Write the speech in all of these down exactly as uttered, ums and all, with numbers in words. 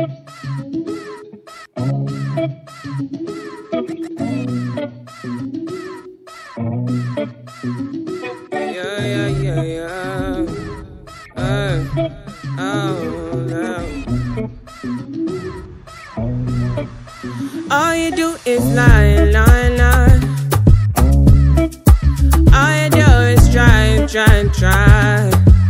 Yeah, yeah, yeah, yeah. Uh, oh, no. All you do is lie, lie, lie. All you do is try, try, try.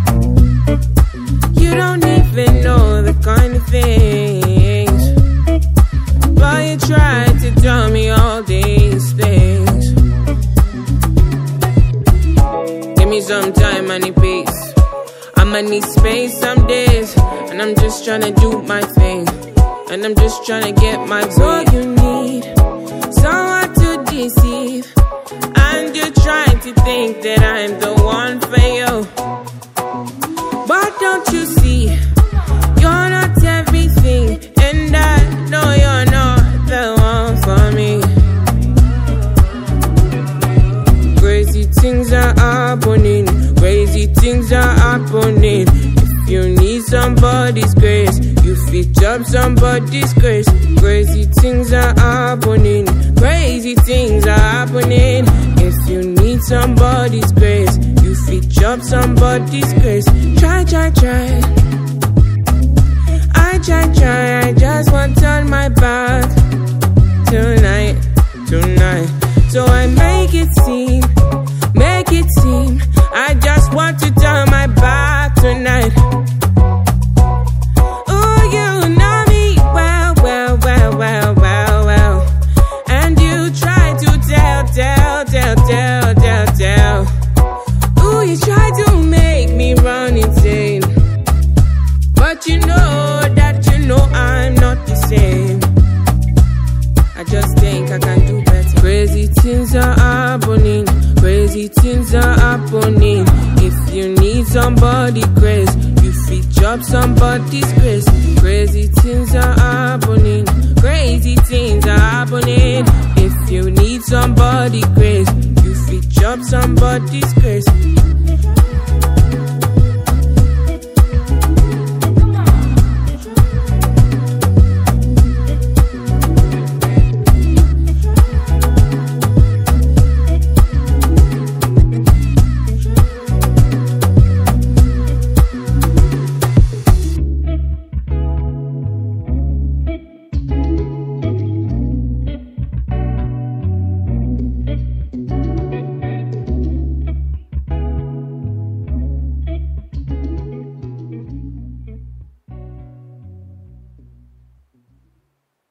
You don't even know the kind of things, but you try to tell me all these things. Give me some time, I need peace. I'ma need space some days, and I'm just tryna do my thing, and I'm just tryna get my way. So you need someone to deceive, and you're trying to think that I'm the one for you. But don't you see, you're not everything, and I know you're not the one for me. Crazy things are happening, crazy things are happening. If you need somebody's grace, you fit up somebody's grace. Crazy things are happening, crazy things are happening. If you need somebody's grace, you fit up somebody's grace. Try, try, try. I try, try, I just want to turn my back tonight, tonight. So I make it seem, make it seem I just want to turn my back tonight. Oh, you know me well, well, well, well, well, well. And you try to tell, tell, tell, tell, tell, tell. Oh, you try to make me run insane, but you know that you know I'm not the same. I just think I can do better. Crazy things are happening, crazy things are happening. If you need somebody grace, you fit up somebody's grace. Crazy things are happening, crazy things are happening. If you need somebody grace, you fit up somebody's grace.